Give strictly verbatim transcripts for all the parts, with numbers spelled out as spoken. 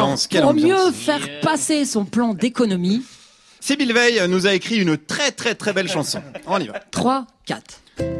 ambiance, quelle pour ambiance. mieux faire passer son plan d'économie, Sybille Veil nous a écrit une très très très belle chanson. On y va. trois, quatre.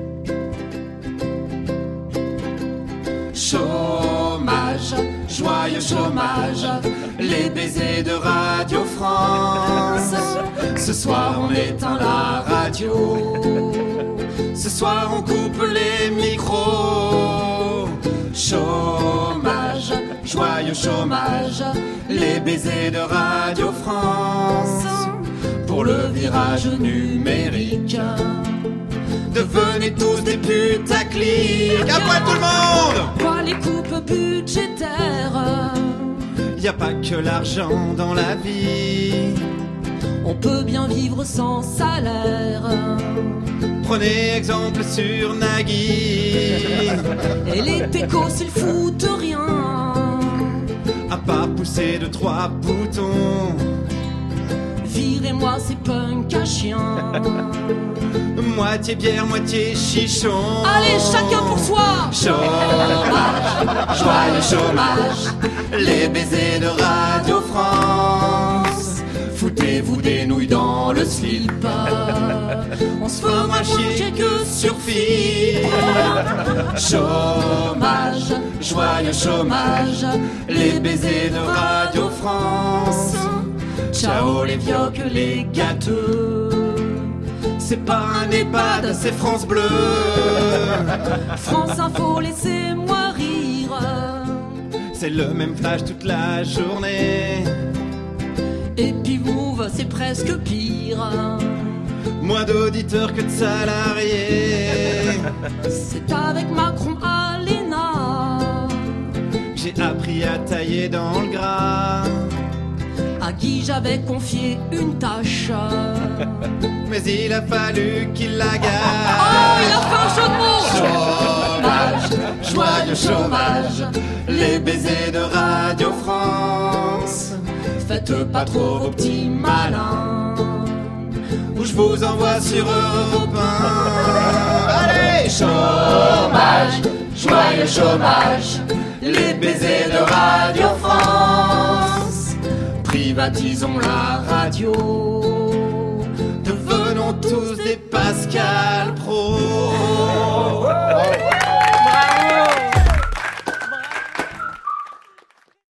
Chômage, joyeux chômage, les baisers de Radio France. Ce soir on éteint la radio, ce soir on coupe les micros. Chômage, joyeux chômage, les baisers de Radio France. Pour le virage numérique, devenez tous des putaclics. À poil tout le monde. Quoi les coupes budgétaires? Y a pas que l'argent dans la vie. On peut bien vivre sans salaire. Prenez exemple sur Nagui. Et les pécos ils foutent rien. À pas pousser de trois boutons. Virez-moi ces punks à chiens. Moitié bière, moitié chichon. Allez, chacun pour soi. Chômage, joyeux chômage, les baisers de Radio France. Foutez-vous des nouilles dans le slip. On se Fera chier que sur fibre. Chômage, joyeux chômage, les baisers de Radio France. Ciao les vioques, les gâteux. C'est pas un EHPAD, c'est France Bleu. France Info, laissez-moi rire. C'est le même flash toute la journée. Et puis Move, c'est presque pire. Moins d'auditeurs que de salariés. C'est avec Macron à l'ENA. J'ai appris à tailler dans le gras. À qui j'avais confié une tâche. Mais il a fallu qu'il la gagne. Oh, il a fait un jeu de mots. Chômage, joyeux chômage, les baisers de Radio France. Faites pas trop vos petits malins, ou je vous envoie sur Europe un. Allez, chômage, joyeux chômage, les baisers de Radio France. Privatisons la radio, devenons tous des Pascal Pro.